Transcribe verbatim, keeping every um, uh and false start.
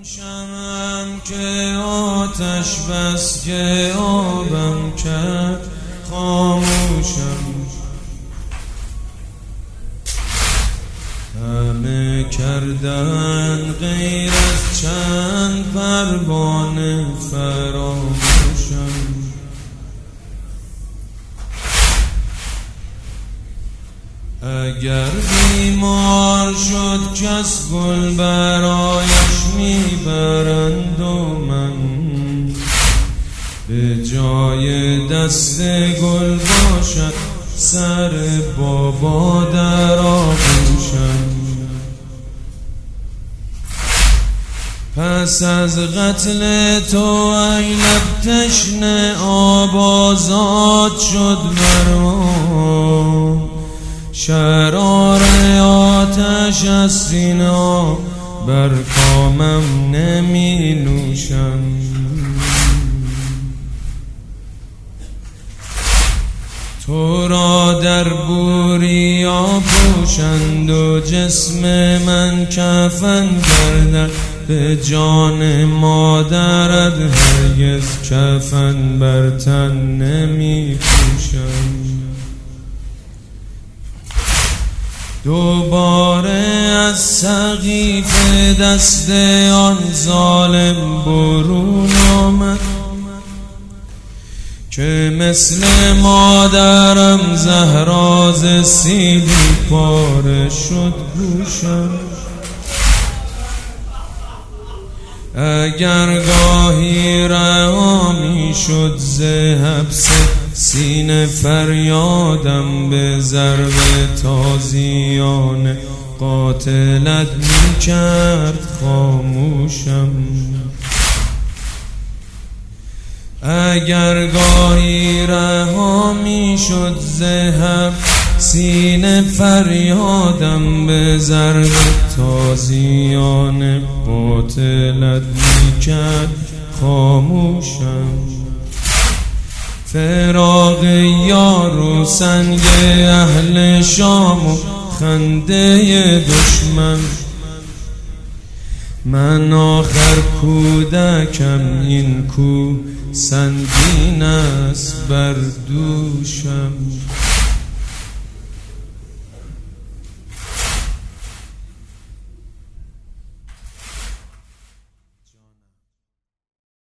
شمعم که آتش بس که آبم کرد خاموشم، همه کردن غیر از چند پروانه فراموشم. اگر بیمار شد کس گل برایش میبرند و من به جای دست گل باشد سر بابا در آغوشم. پس از قتل تو ای لب تشنه آب آزاد شد مرا، شرار آتش از سینه بر کامم نمی نوشم. تو را در بوریا پوشند و جسم من کفن گردد، به جان مادرت هرگز کفن بر تن نمی پوشم. دوباره از سقیف دست آن ظالم برون آمد که مثل مادرم زهراز سیلی پاره شد گوشم. اگر گاهی رها می شد ز حبس سینه فریادم، به ضرب تازیانه قاتلت می کرد خاموشم. اگر گاهی رها می شد ز حبس سینه فریادم، به ضرب تازیانه قاتلت می کرد خاموشم. فراق یار و سنگ اهل شام و خنده دشمن، من آخر کودکم این کو سنگین است بر دوشم.